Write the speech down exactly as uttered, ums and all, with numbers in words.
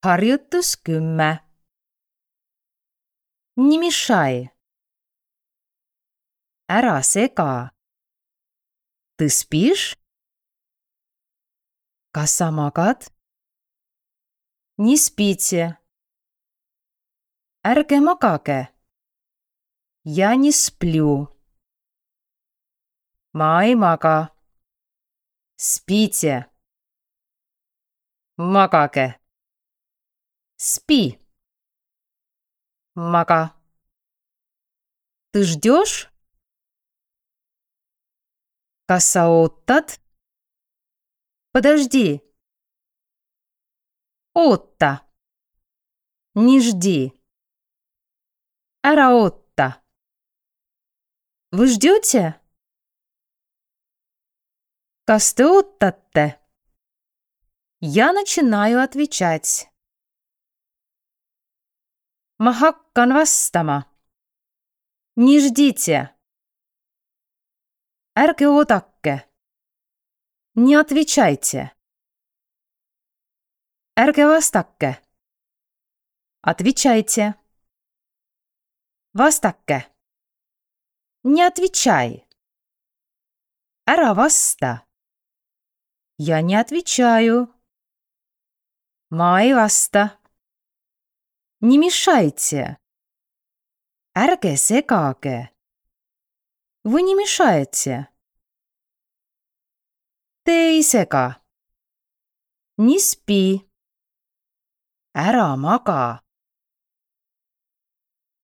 Harjutus kümme. Не мешай. Ära sega. Ты спишь? Kas sa magad? Не спите. Ärge magage. Я не сплю. Ma ei maga. Спите. Magage. Спи. Мага. Ты ждешь? Kas sa ootad? Подожди. Oota. Не жди. Ära oota. Вы ждете? Kas te ootate? Я начинаю отвечать. Ma hakkan vastama. Не ждите. Ärge oodake. Не отвечайте. Ärge vastake. Отвечайте. Vastake. Не отвечай. Ära vasta. Я не отвечаю. Ma ei vasta. Не мешайте. Ärge segage. Вы не мешаете. Te ei sega. Не спи. Ära maga.